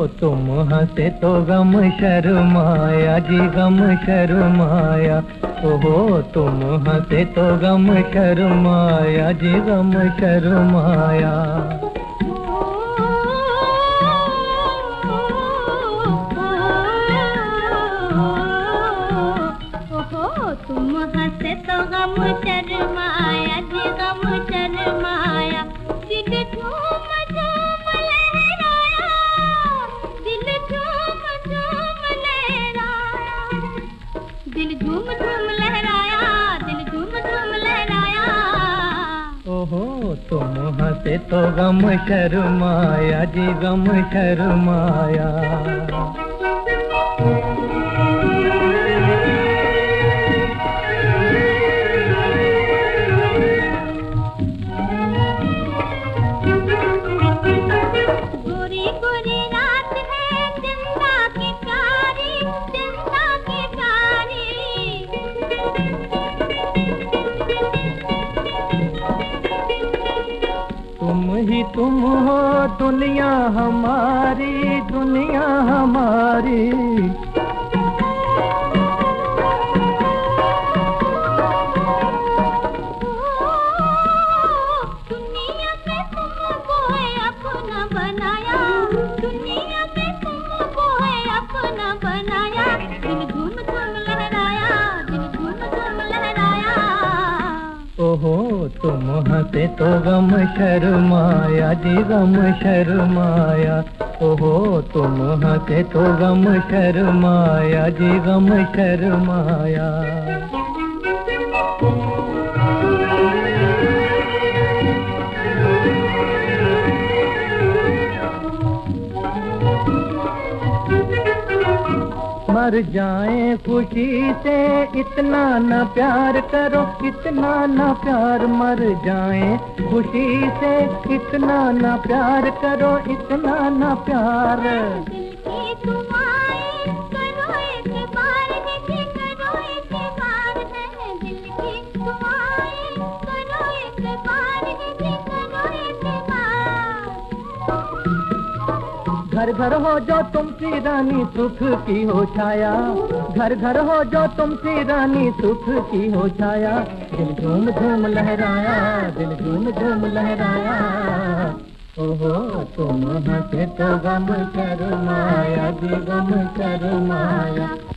तुम हंसे तो गम शर्माया जी गम शर्माया। ओहो तुम हंसे तो गम शर्माया जी गम शर्माया। तुम हंसे तो गम शर्माया जी गम शर्माया। दिल झूम झूम लहराया, दिल झूम झूम लहराया, दिल झूम झूम लहराया, दिल झूम झूम लहराया। ओहो तुम हंसे तो गम शर्माया जी गम शर्माया। तुम ही तुम हो दुनिया हमारी, दुनिया हमारी। दुनिया पे तुमको है अपना बनाया, दुनिया पे तुमको है अपना बनाया। दिल झूम झूम लहराया, दिल झूम झूम लहराया। ओहो तुम हंसे तो गम शर्माया जी गम शर्माया। ओहो तुम हंसे तो गम शर्माया जी गम शर्माया। मर जाए खुशी से इतना न प्यार करो, इतना न प्यार। मर जाए खुशी से इतना न प्यार करो, इतना न प्यार। दिल की दुआएं करो एतबार है, करो एतबार है। दिल की दुआएं करो एतबार है, करो एतबार। घर घर हो जो तुमसी रानी सुख की हो छाया, घर घर हो जो तुमसी रानी सुख की हो छाया। दिल झूम झूम लहराया, दिल झूम झूम लहराया। ओहो तुम हंसे तो गम शर्माया जी गम शर्माया।